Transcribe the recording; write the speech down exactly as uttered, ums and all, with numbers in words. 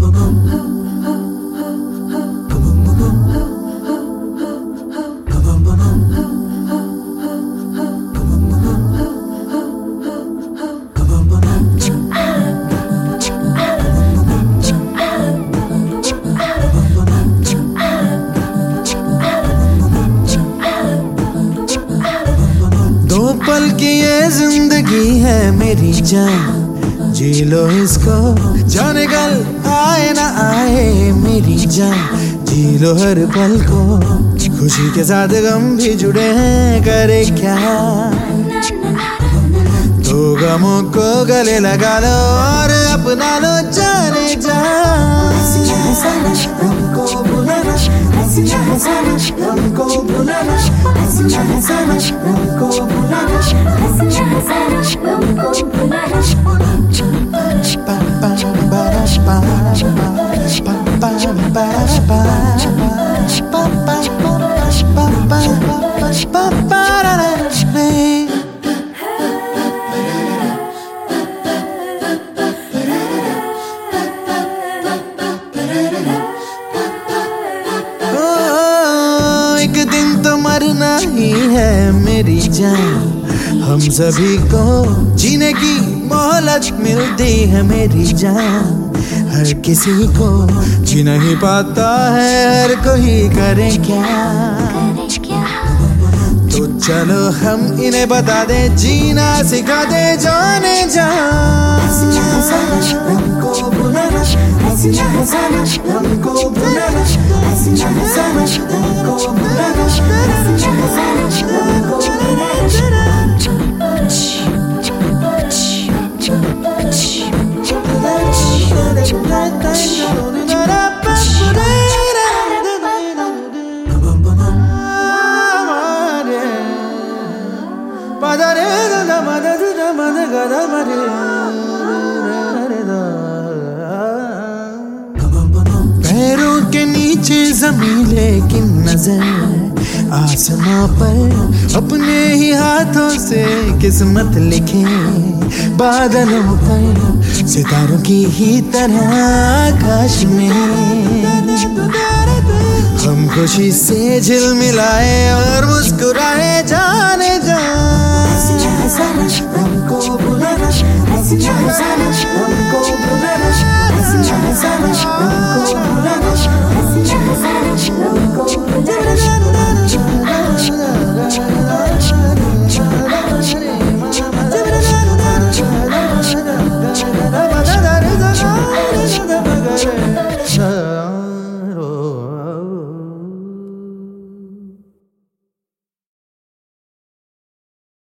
दो पल की ये जिंदगी है मेरी जान, जी लो इसको, जाने कल आए ना आए मेरी जान, जी लो हर पल को। खुशी के साथ गम भी जुड़े हैं, करे क्या, तो गमों को गले लगा लो और अपना लो जाने जा। हमको बुलाना, हमको बुलाना, हमको बुलाना, pa pa ba pa pa pa ba pa pa pa pa pa pa एक दिन तो मरना ही है मेरी जान, हम सभी को जीने की मोहलत मिलती है मेरी जान। हर किसी को जी नहीं पाता है, हर कोई करे क्या, तो चलो हम इन्हें बता दे, जीना सिखा दे जाने जा। हमको बुलाना, हमको बुलाना, हमको बुलाना, हमको पैरों के नीचे जमीन लेकिन नजर आसमां पर, अपने ही हाथों से किस्मत लिखे बादलों पर, सितारों की ही तरह आकाश में। हम खुशी से झिलमिलाए और मुस्कुराए जाने जा। हमको बुलाना, हमको बुलाना,